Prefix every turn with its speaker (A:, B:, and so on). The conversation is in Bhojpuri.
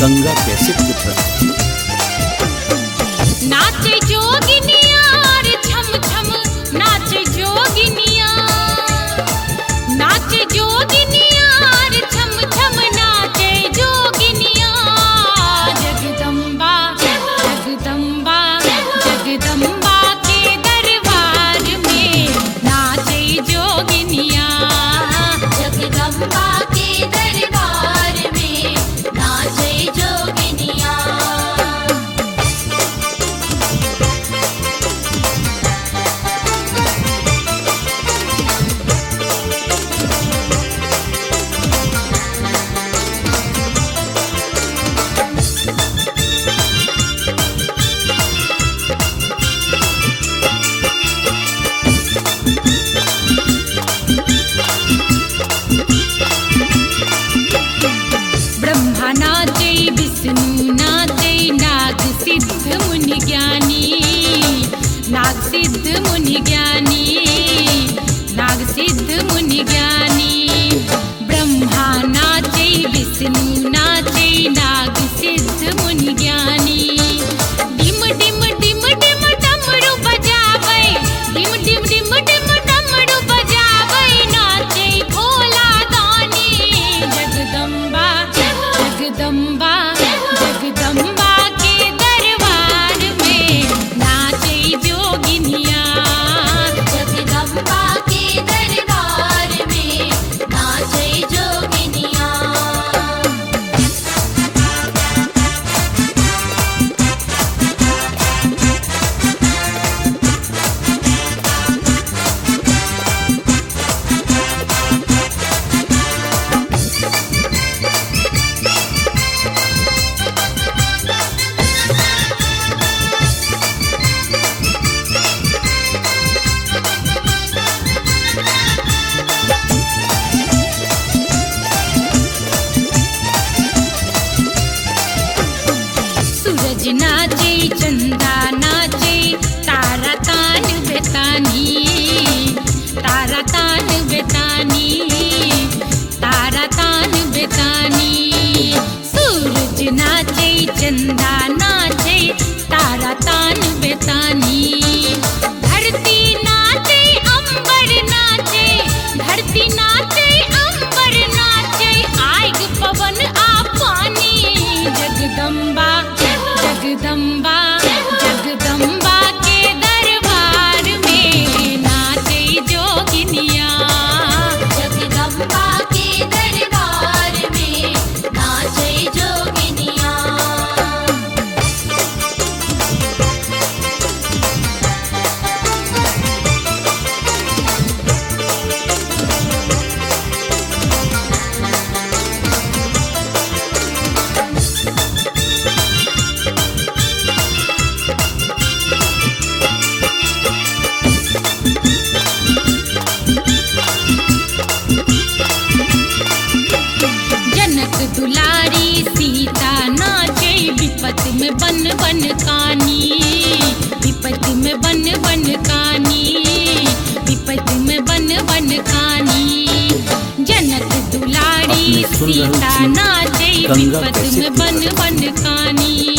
A: गंगा कैसेट की प्रस्तुति।
B: नाचे जोगिनिया रे छम छम, नाचे जोगिनिया, नाचे जोगिनिया रे छम छम, नाचे जोगिनिया। जगदम्बा जगदम्बा जगदम्बा के दरबार में नाचे जोगिनिया, जगदम्बा के दरबार में नाचे जोगिनिया। ब्रह्मा नाचे, विष्णु नाचे, नाग सिद्ध मुनि ज्ञानी, नाग सिद्ध मुनि ज्ञानी, नाग सिद्ध मुनि ज्ञानी। ब्रह्मा नाचे, विष्णु नाचे, नाग सिद्ध मुनि ज्ञानी। डिम डिम डिम डिम डमरू बजावे, डिम डिम डिम डिम डमरू बजावे, नाचे भोला दानी। जगदम्बा जगदम्बा जगदम्बा के दरबार में नाचे जोगिनिया, जगदम्बा के दरबार में नाचे जोगिनिया। सूरज नाचे, चंदा नाचे, तारा तान बेतानी, तारा तान बेतानी, तारा तान बेतानी। सूरज नाचे, चंदा नाचे, तारा तान बेतानी। धरती नाचे, अंबर नाचे, धरती नाचे, अंबर नाचे, आग पवन आ पानी। जगदम्बा जगदम्बा जगदम्बा के दरबार में नाचे जोगिनिया, जगदम्बा के दरबार में नाचे जोगिनिया। जनक दुलारी सीता नाचे, विपत में बन बन कानी, विपत में बन बन कानी, विपत में बन बन कानी। जनक दुलारी सीता नाचे, विपत में बन बन कानी।